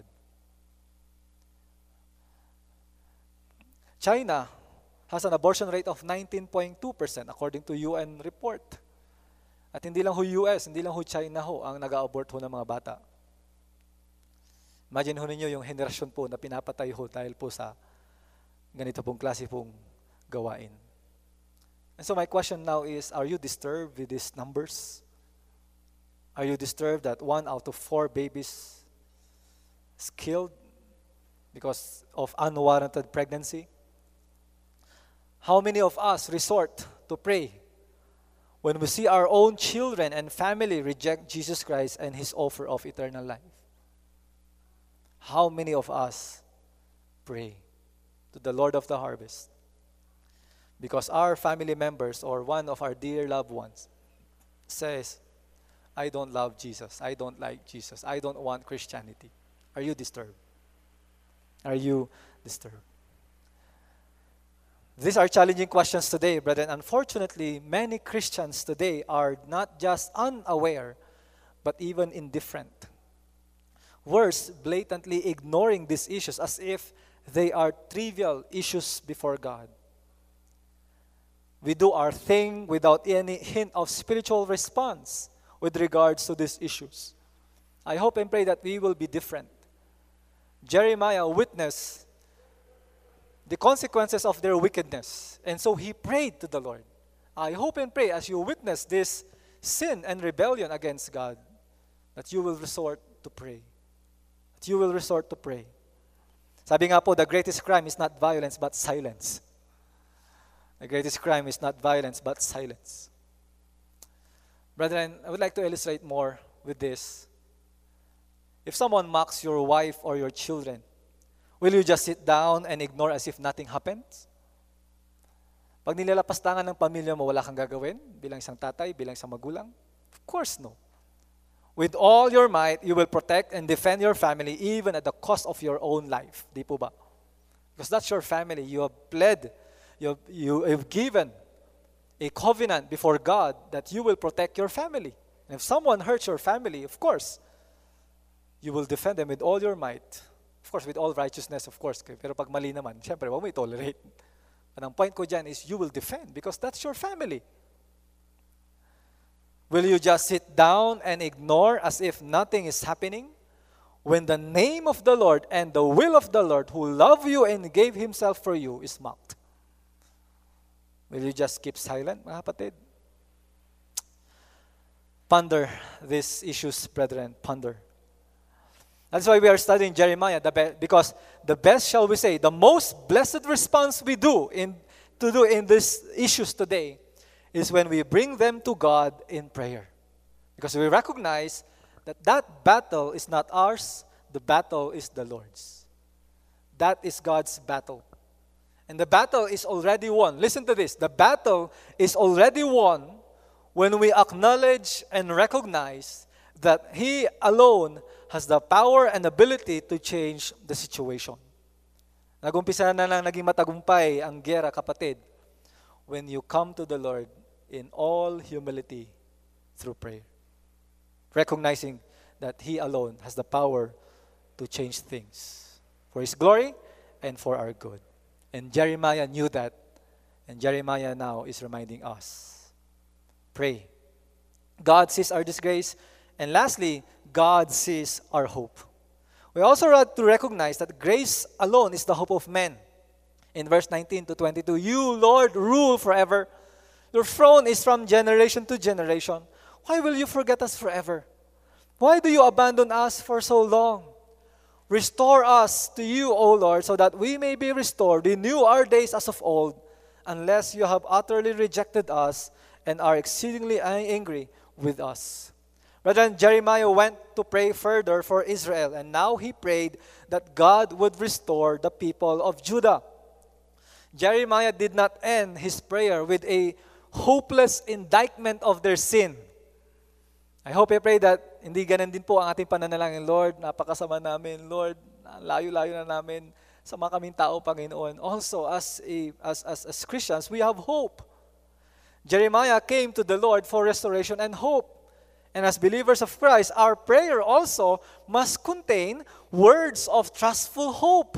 China has an abortion rate of 19.2% according to UN report. At hindi lang ho US, hindi lang ho China ho ang nag-abort ho ng mga bata. Imagine ho ninyo yung henerasyon po na pinapatay ho dahil po sa ganito pong klase pong gawain. And so my question now is, are you disturbed with these numbers? Are you disturbed that 1 out of 4 babies is killed because of unwarranted pregnancy? How many of us resort to pray when we see our own children and family reject Jesus Christ and His offer of eternal life? How many of us pray to the Lord of the harvest because our family members or one of our dear loved ones says, I don't love Jesus, I don't like Jesus, I don't want Christianity? Are you disturbed? Are you disturbed? These are challenging questions today, brethren. Unfortunately, many Christians today are not just unaware, but even indifferent. Worse, blatantly ignoring these issues as if they are trivial issues before God. We do our thing without any hint of spiritual response with regards to these issues. I hope and pray that we will be different. Jeremiah witnessed the consequences of their wickedness. And so he prayed to the Lord. I hope and pray as you witness this sin and rebellion against God, that you will resort to pray. That you will resort to pray. Sabi nga po, the greatest crime is not violence but silence. The greatest crime is not violence but silence. Brethren, I would like to illustrate more with this. If someone mocks your wife or your children, will you just sit down and ignore as if nothing happens? Pag nilalapastangan ng pamilya mo, wala kang gagawin bilang isang tatay, bilang isang magulang? Of course, no. With all your might, you will protect and defend your family even at the cost of your own life. Di po ba? Because that's your family. You have pled, you have given a covenant before God that you will protect your family. And if someone hurts your family, of course, you will defend them with all your might. Of course, with all righteousness, of course. Pero pag mali naman, syempre, huwag mo i-tolerate. And ang point ko dyan is you will defend because that's your family. Will you just sit down and ignore as if nothing is happening? When the name of the Lord and the will of the Lord who loved you and gave Himself for you is mocked. Will you just keep silent, mga kapatid? Ponder these issues, brethren. Ponder. That's why we are studying Jeremiah, because the best, shall we say, the most blessed response we do in these issues today is when we bring them to God in prayer. Because we recognize that battle is not ours, the battle is the Lord's. That is God's battle. And the battle is already won. Listen to this. The battle is already won when we acknowledge and recognize that He alone has the power and ability to change the situation. Nagumpisa na lang naging matagumpay ang giyera, kapatid, when you come to the Lord in all humility through prayer. Recognizing that He alone has the power to change things for His glory and for our good. And Jeremiah knew that, and Jeremiah now is reminding us. Pray. God sees our disgrace, and lastly, God sees our hope. We also have to recognize that grace alone is the hope of men. In verse 19 to 22, you, Lord, rule forever. Your throne is from generation to generation. Why will you forget us forever? Why do you abandon us for so long? Restore us to you, O Lord, so that we may be restored. Renew our days as of old, unless you have utterly rejected us and are exceedingly angry with us. Brethren, Jeremiah went to pray further for Israel, and now he prayed that God would restore the people of Judah. Jeremiah did not end his prayer with a hopeless indictment of their sin. I hope I pray that hindi ganun din po ang ating pananalangin. Lord, napakasama namin. Lord, layo-layo na namin sa mga kaming tao, Panginoon. Also, as Christians, we have hope. Jeremiah came to the Lord for restoration and hope. And as believers of Christ, our prayer also must contain words of trustful hope.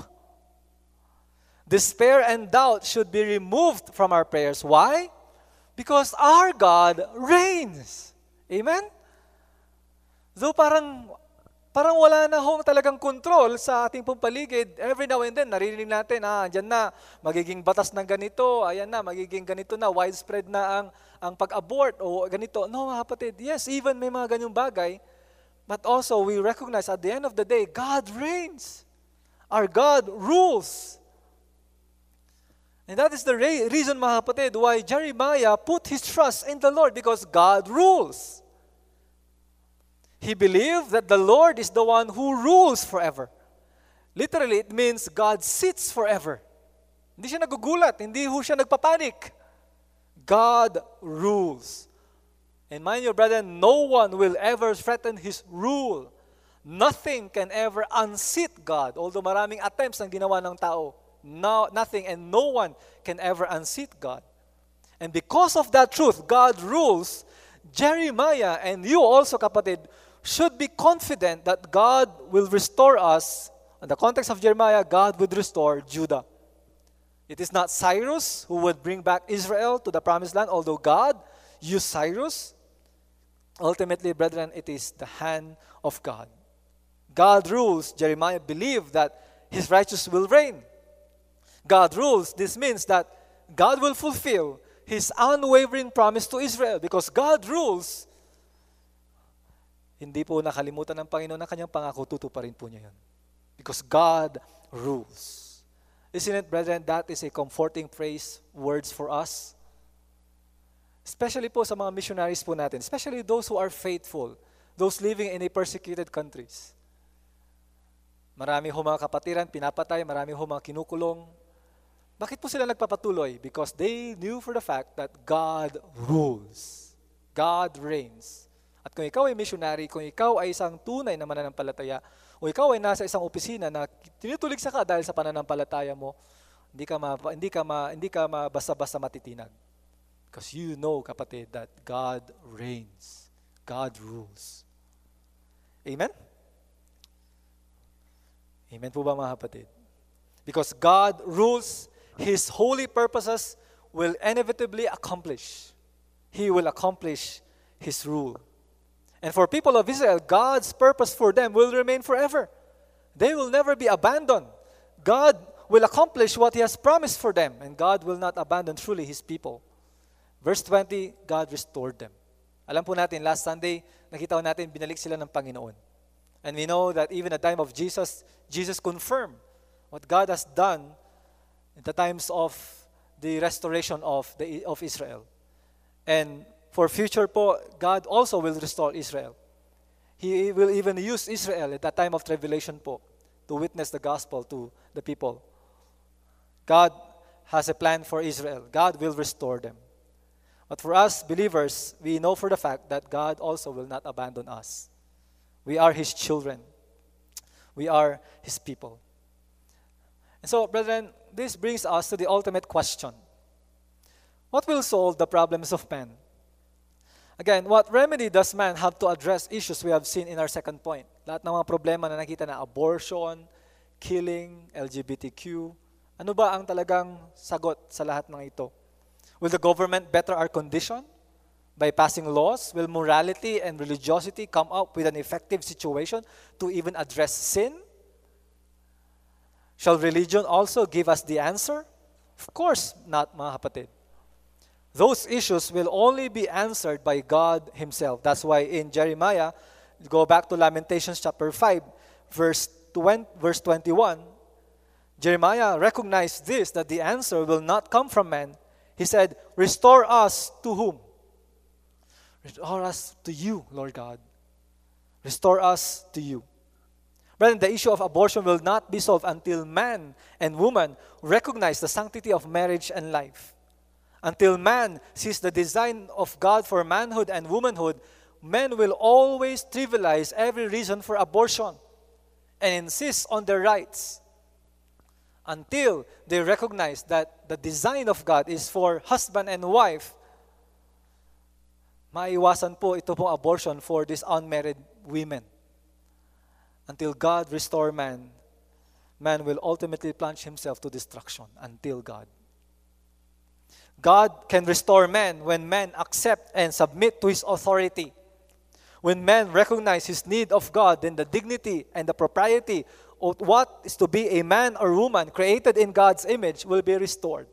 Despair and doubt should be removed from our prayers. Why? Because our God reigns. Amen? Though parang wala na hong talagang control sa ating pong paligid, every now and then, naririnig natin, andyan na, magiging batas ng ganito, ayan na, magiging ganito na, widespread na ang pag-abort o ganito. No, mga kapatid, yes, even may mga ganyong bagay, but also we recognize at the end of the day, God reigns. Our God rules. And that is the reason, mga kapatid, why Jeremiah put his trust in the Lord, because God rules. He believed that the Lord is the one who rules forever. Literally, it means God sits forever. Hindi siya nagugulat, hindi siya nagpapanik. God rules. And mind you, brother, no one will ever threaten His rule. Nothing can ever unseat God. Although maraming attempts ang ginawa ng tao, nothing and no one can ever unseat God. And because of that truth, God rules. Jeremiah and you also, kapatid, should be confident that God will restore us. In the context of Jeremiah, God would restore Judah. It is not Cyrus who would bring back Israel to the promised land, although God used Cyrus. Ultimately, brethren, it is the hand of God. God rules. Jeremiah believed that his righteousness will reign. God rules. This means that God will fulfill His unwavering promise to Israel. Because God rules, hindi po nakalimutan ng Panginoon ang kanyang pangako, tutuparin po niya yun. Because God rules. Isn't it, brethren, that is a comforting phrase, words for us? Especially po sa mga missionaries po natin, especially those who are faithful, those living in a persecuted countries. Marami ho mga kapatiran, pinapatay, marami ho mga kinukulong. Bakit po sila nagpapatuloy? Because they knew for the fact that God rules. God reigns. At kung ikaw ay missionary, kung ikaw ay isang tunay na mananampalataya, o ikaw ay nasa isang opisina na tinutuligsa ka dahil sa pananampalataya mo, hindi ka basta-basta matitinag. Because you know, kapatid, that God reigns. God rules. Amen? Amen po ba, mga kapatid? Because God rules, His holy purposes will inevitably accomplish. He will accomplish His rule. And for people of Israel, God's purpose for them will remain forever. They will never be abandoned. God will accomplish what He has promised for them, and God will not abandon truly His people. Verse 20, God restored them. Alam po natin, last Sunday, nakita natin, binalik sila ng Panginoon. And we know that even at the time of Jesus, Jesus confirmed what God has done in the times of the restoration of Israel. And for future po, God also will restore Israel. He will even use Israel at that time of tribulation po to witness the gospel to the people. God has a plan for Israel. God will restore them. But for us believers, we know for the fact that God also will not abandon us. We are His children. We are His people. And so, brethren, this brings us to the ultimate question. What will solve the problems of man? Again, what remedy does man have to address issues we have seen in our second point? Lahat ng mga problema na nakita na abortion, killing, LGBTQ. Ano ba ang talagang sagot sa lahat ng ito? Will the government better our condition by passing laws? Will morality and religiosity come up with an effective situation to even address sin? Shall religion also give us the answer? Of course not, mga kapatid. Those issues will only be answered by God Himself. That's why in Jeremiah, go back to Lamentations chapter 5, verse 21, Jeremiah recognized this, that the answer will not come from man. He said, restore us to whom? Restore us to you, Lord God. Restore us to you. Brethren, the issue of abortion will not be solved until man and woman recognize the sanctity of marriage and life. Until man sees the design of God for manhood and womanhood, men will always trivialize every reason for abortion and insist on their rights. Until they recognize that the design of God is for husband and wife, maiwasan po ito pong abortion for these unmarried women. Until God restore man, man will ultimately plunge himself to destruction until God. God can restore man when men accept and submit to His authority. When men recognize his need of God, then the dignity and the propriety of what is to be a man or woman created in God's image will be restored.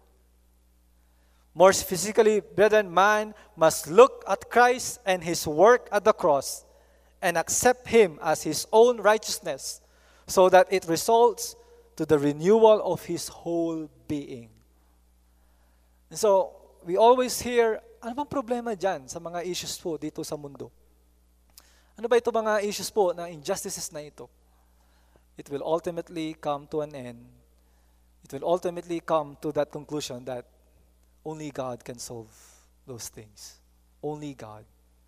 More physically, brethren, man must look at Christ and His work at the cross and accept Him as his own righteousness so that it results to the renewal of his whole being. And so, we always hear, ano bang problema dyan sa mga issues po dito sa mundo? Ano ba ito mga issues po na injustices na ito? It will ultimately come to an end. It will ultimately come to that conclusion that only God can solve those things. Only God.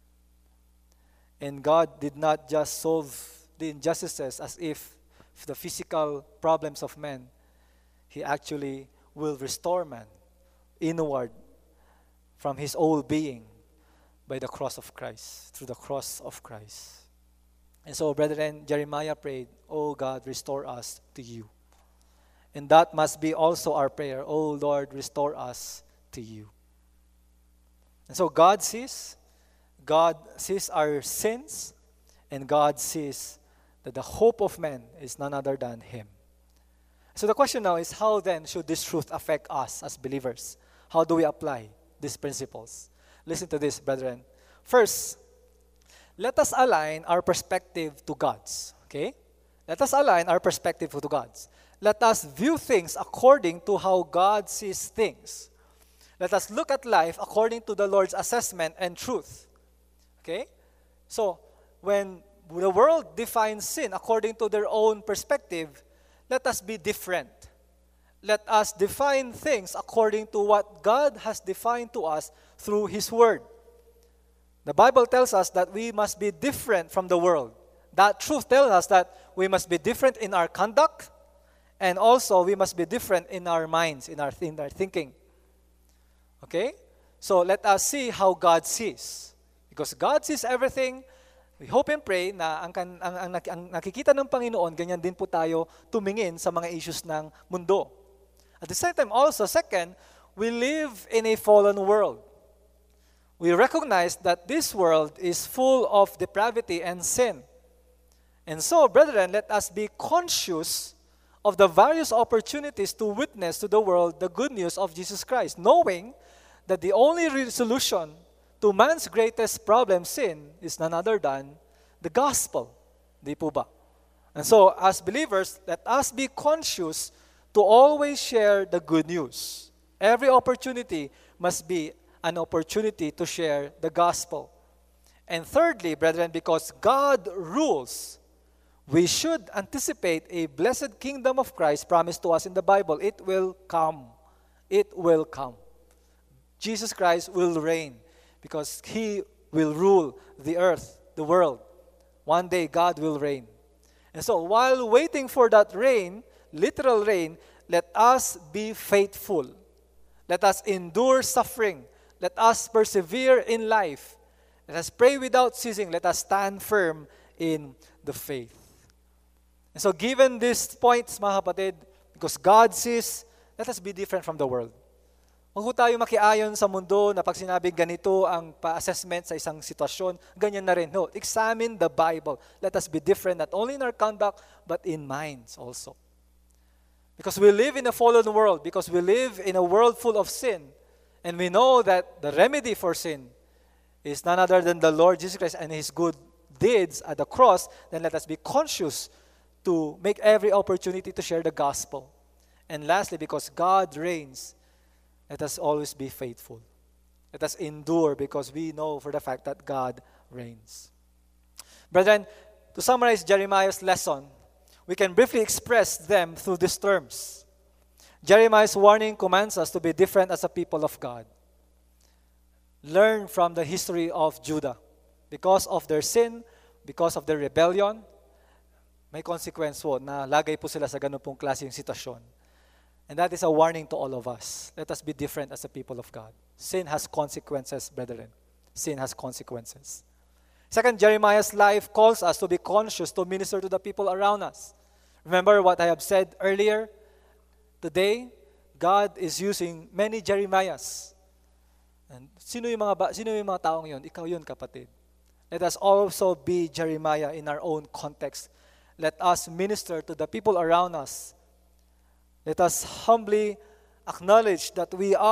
And God did not just solve the injustices as if the physical problems of man. He actually will restore man inward from his whole being by the cross of Christ, through the cross of Christ. And so, brethren, Jeremiah prayed, "Oh God, restore us to you." And that must be also our prayer. "Oh Lord, restore us to you." And so God sees our sins, and God sees that the hope of man is none other than Him. So the question now is, how then should this truth affect us as believers? How do we apply these principles? Listen to this, brethren. First, let us align our perspective to God's. Okay? Let us align our perspective to God's. Let us view things according to how God sees things. Let us look at life according to the Lord's assessment and truth. Okay? So, when the world defines sin according to their own perspective, let us be different. Let us define things according to what God has defined to us through His Word. The Bible tells us that we must be different from the world. That truth tells us that we must be different in our conduct, and also we must be different in our minds, in our thinking. Okay? So let us see how God sees. Because God sees everything. We hope and pray na ang nakikita ng Panginoon, ganyan din po tayo tumingin sa mga issues ng mundo. At the same time also, second, we live in a fallen world. we recognize that this world is full of depravity and sin. And so, brethren, let us be conscious of the various opportunities to witness to the world the good news of Jesus Christ, knowing that the only solution to man's greatest problem, sin, is none other than the gospel. Di po ba? And so, as believers, let us be conscious to always share the good news. Every opportunity must be an opportunity to share the gospel. And thirdly, brethren, because God rules, we should anticipate a blessed kingdom of Christ promised to us in the Bible. It will come. It will come. Jesus Christ will reign because He will rule the earth, the world. One day, God will reign. And so, while waiting for that reign, literal reign, let us be faithful. Let us endure suffering. Let us persevere in life. Let us pray without ceasing. Let us stand firm in the faith. And so, given these points, mga kapatid, because God says, let us be different from the world. Huwag ho tayo makiayon sa mundo na pag sinabing ganito ang pa-assessment sa isang sitwasyon, ganyan na rin. No, examine the Bible. Let us be different not only in our conduct, but in minds also. Because we live in a fallen world, because we live in a world full of sin, and we know that the remedy for sin is none other than the Lord Jesus Christ and His good deeds at the cross, then let us be conscious to make every opportunity to share the gospel. And lastly, because God reigns, let us always be faithful. Let us endure because we know for the fact that God reigns. Brethren, to summarize Jeremiah's lesson, we can briefly express them through these terms. Jeremiah's warning commands us to be different as a people of God. Learn from the history of Judah. Because of their sin, because of their rebellion, may consequence po na lagay po sila sa ganun pong klaseng sitwasyon. And that is a warning to all of us. Let us be different as a people of God. Sin has consequences, brethren. Sin has consequences. Second, Jeremiah's life calls us to be conscious to minister to the people around us. Remember what I have said earlier? Today, God is using many Jeremiahs. And sino yung mga taong yun? Ikaw yun, kapatid. Let us also be Jeremiah in our own context. Let us minister to the people around us. Let us humbly acknowledge that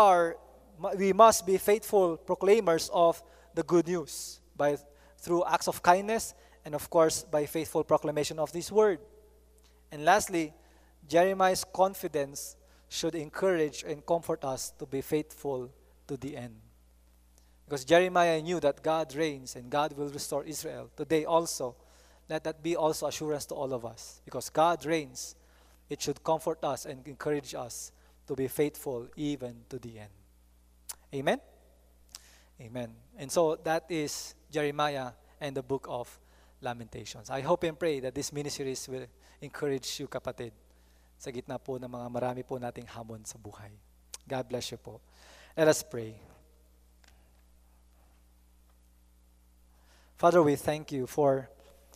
we must be faithful proclaimers of the good news through acts of kindness and of course by faithful proclamation of this word. And lastly, Jeremiah's confidence should encourage and comfort us to be faithful to the end. Because Jeremiah knew that God reigns and God will restore Israel. Today also, let that be also assurance to all of us. Because God reigns, it should comfort us and encourage us to be faithful even to the end. Amen? Amen. And so that is Jeremiah and the book of Lamentations. I hope and pray that this mini-series will encourage you, kapatid, sa gitna po ng mga marami po nating hamon sa buhay. God bless you po. Let us pray. Father, we thank you for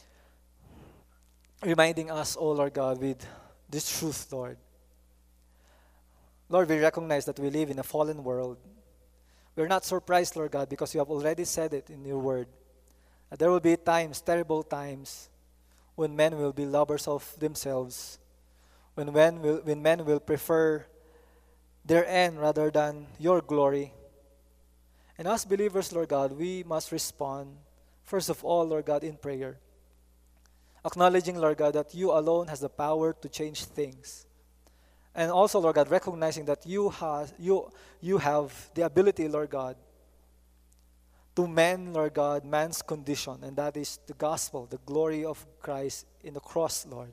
reminding us, O Lord God, with this truth, Lord. Lord, we recognize that we live in a fallen world. We're not surprised, Lord God, because you have already said it in your word. That there will be times, terrible times, when men will be lovers of themselves, when men will prefer their end rather than your glory. And as believers, Lord God, we must respond, first of all, Lord God, in prayer. Acknowledging, Lord God, that you alone has the power to change things. And also, Lord God, recognizing that you have the ability, Lord God, to mend, Lord God, man's condition. And that is the gospel, the glory of Christ in the cross, Lord.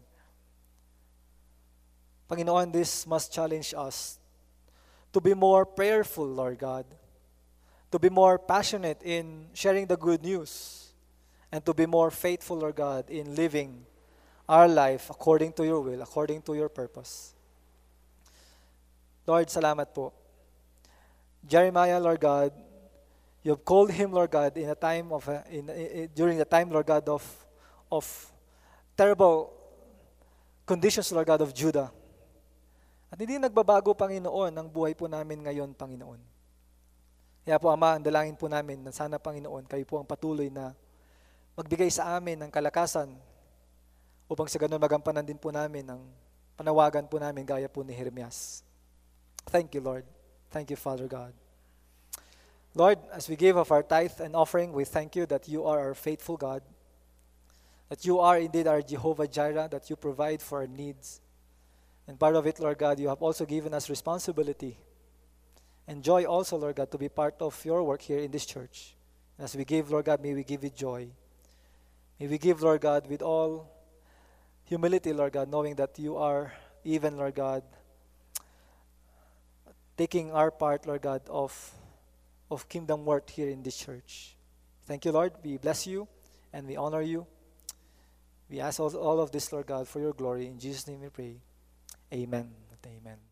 Panginoon, this must challenge us to be more prayerful, Lord God, to be more passionate in sharing the good news, and to be more faithful, Lord God, in living our life according to your will, according to your purpose. Lord, salamat po. Jeremiah, Lord God, you have called him, Lord God, in a time of during the time, Lord God, of terrible conditions, Lord God, of Judah. At hindi nagbabago, Panginoon, ang buhay po namin ngayon, Panginoon. Kaya po Ama, ang dalangin po namin na sana Panginoon, kayo po ang patuloy na magbigay sa amin ng kalakasan upang sa ganun magampanan din po namin ang panawagan po namin gaya po ni Jeremias. Thank you, Lord. Thank you, Father God. Lord, as we give of our tithe and offering, we thank you that you are our faithful God, that you are indeed our Jehovah Jireh, that you provide for our needs. And part of it, Lord God, you have also given us responsibility and joy also, Lord God, to be part of your work here in this church. And as we give, Lord God, may we give you joy. May we give, Lord God, with all humility, Lord God, knowing that you are even, Lord God, taking our part, Lord God, of kingdom work here in this church. Thank you, Lord. We bless you and we honor you. We ask all of this, Lord God, for your glory. In Jesus' name we pray. Amen. Amen.